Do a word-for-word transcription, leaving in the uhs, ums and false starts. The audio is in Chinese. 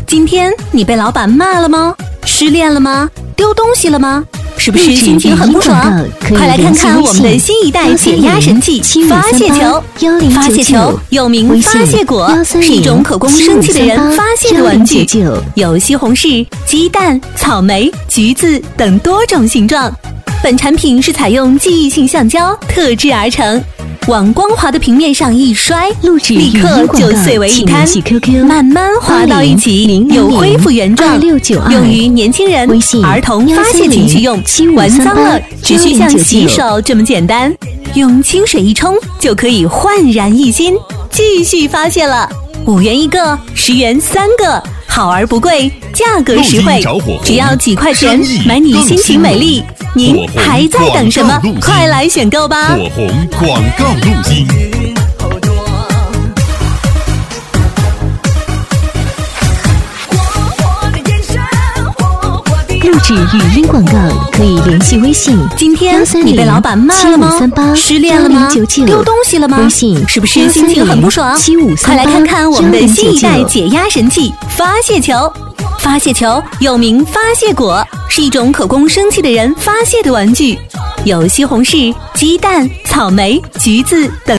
今天你被老板骂了吗？失恋了吗？丢东西了吗？是不是心情很不爽？快来看看我们的新一代解压神器——发泄球。发泄球又名发泄果，是一种可供生气的人发泄的玩具，有西红柿、鸡蛋、草莓、橘子等多种形状。本产品是采用记忆性橡胶特制而成，往光滑的平面上一摔，立刻就碎为一滩，慢慢滑到一起，又恢复原状。用于年轻人、儿童发泄情绪用，玩脏了只需像洗手这么简单，用清水一冲就可以焕然一新，继续发泄了。五元一个，十元三个，好而不贵，价格实惠，只要几块钱买你心情美丽。您还在等什么？快来选购吧！ 火红广告录音。 录制语音广告可以联系微信。 今天你被老板骂了吗？失恋了吗？丢东西了吗？ 微信是不是心情很不爽？快来看看我们的新一代解压神器——发泄球。发泄球又名发泄果，是一种可供生气的人发泄的玩具，有西红柿、鸡蛋、草莓、橘子等。